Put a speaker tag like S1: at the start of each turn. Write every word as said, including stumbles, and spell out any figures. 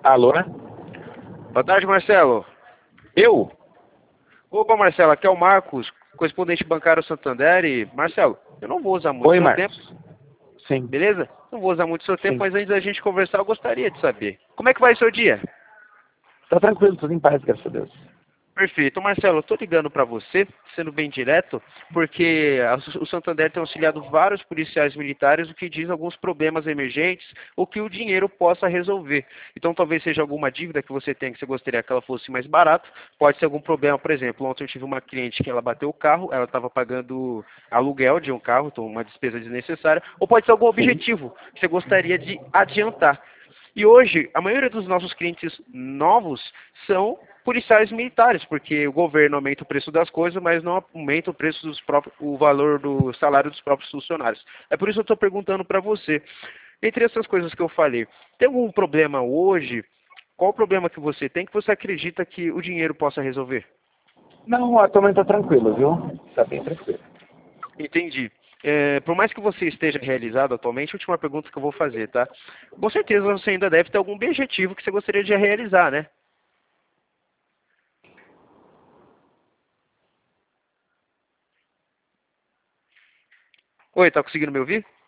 S1: Alô?
S2: Boa tarde, Marcelo.
S1: Eu?
S2: Opa, Marcelo, aqui é o Marcos, correspondente bancário Santander. E, Marcelo, eu não vou usar muito
S1: Oi,
S2: seu tempo,
S1: Marcos. Sim,
S2: beleza? Não vou usar muito seu tempo,
S1: sim.
S2: mas antes da gente conversar, eu gostaria de saber. Como é que vai o seu dia?
S1: Tá tranquilo, tudo em paz, graças a Deus.
S2: Perfeito. Marcelo, eu estou ligando para você, sendo bem direto, porque a- o Santander tem auxiliado vários policiais militares, o que diz alguns problemas emergentes, o que o dinheiro possa resolver. Então, talvez seja alguma dívida que você tem que você gostaria que ela fosse mais barata, pode ser algum problema, por exemplo, ontem eu tive uma cliente que ela bateu o carro, ela estava pagando aluguel de um carro, então uma despesa desnecessária, ou pode ser algum
S1: Sim.
S2: objetivo que você gostaria de adiantar. E hoje, a maioria dos nossos clientes novos são policiais militares, porque o governo aumenta o preço das coisas, mas não aumenta o preço dos próprios, o valor do salário dos próprios funcionários. É por isso que eu estou perguntando para você. Entre essas coisas que eu falei, tem algum problema hoje? Qual o problema que você tem que você acredita que o dinheiro possa resolver?
S1: Não, atualmente tá tranquilo, viu? Tá bem tranquilo.
S2: Entendi. É, por mais que você esteja realizado atualmente, a última pergunta que eu vou fazer, tá? Com certeza você ainda deve ter algum objetivo que você gostaria de realizar, né? Oi, tá conseguindo me ouvir?